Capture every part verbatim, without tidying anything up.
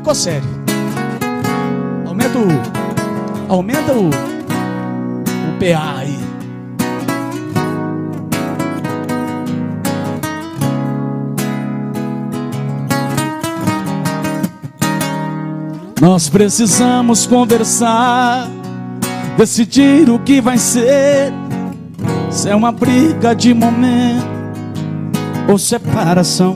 ficou sério. Aumenta o... Aumenta o... O P A aí. Nós precisamos conversar, decidir o que vai ser. Se é uma briga de momento ou separação,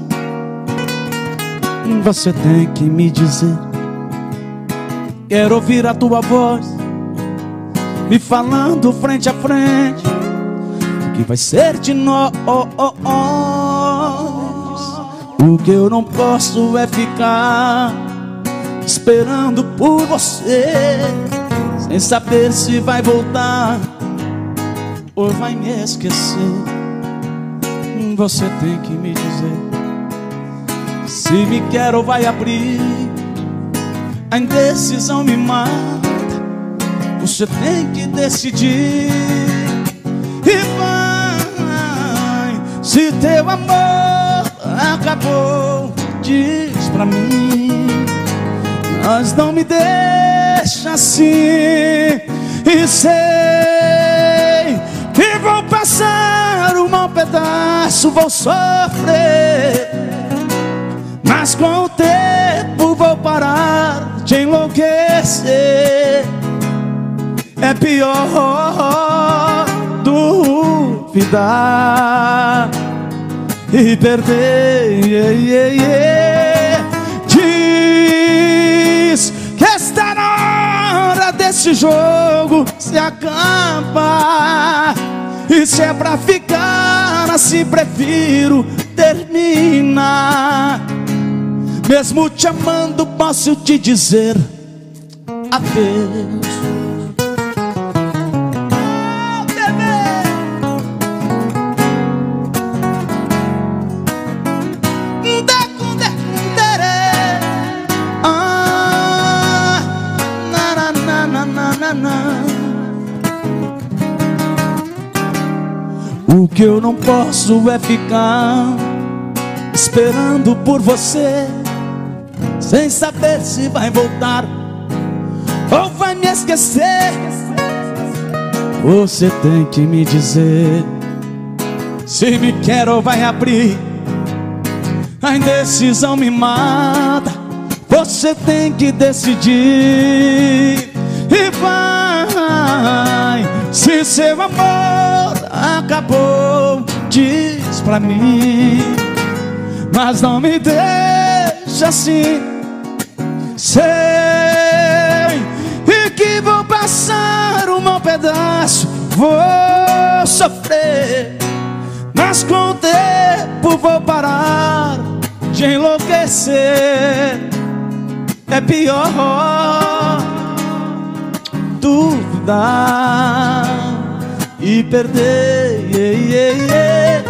você tem que me dizer. Quero ouvir a tua voz me falando frente a frente o que vai ser de nós. O que eu não posso é ficar esperando por você, sem saber se vai voltar ou vai me esquecer. Você tem que me dizer se me quer ou vai abrir. A indecisão me mata, você tem que decidir. E vai, se teu amor acabou, diz pra mim. Mas não me deixa assim. E sei que vou passar um mau pedaço, vou sofrer, mas com o tempo vou parar de enlouquecer. É pior duvidar e perder. Yeah, yeah, yeah. Diz que está na hora desse jogo se acaba. E se é pra ficar assim, prefiro terminar. Mesmo te amando, posso te dizer adeus. O que eu não posso é ficar esperando por você, sem saber se vai voltar ou vai me esquecer. Você tem que me dizer se me quer ou vai abrir. A indecisão me mata, você tem que decidir. E vai, se seu amor acabou, diz pra mim. Mas não me deixa assim. Sei e que vou passar um mau pedaço, vou sofrer, mas com o tempo vou parar de enlouquecer. É pior duvidar e perder. Yeah, yeah, yeah.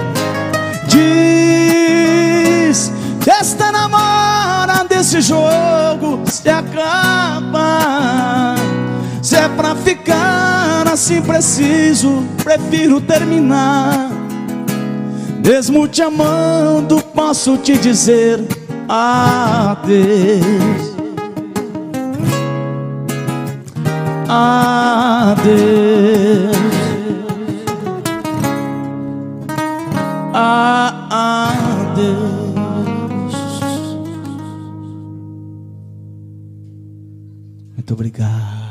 Diz que esta namora desse jogo se acaba. Se é pra ficar assim, preciso, prefiro terminar. Mesmo te amando, posso te dizer adeus. Adeus. Adeus. Muito obrigado.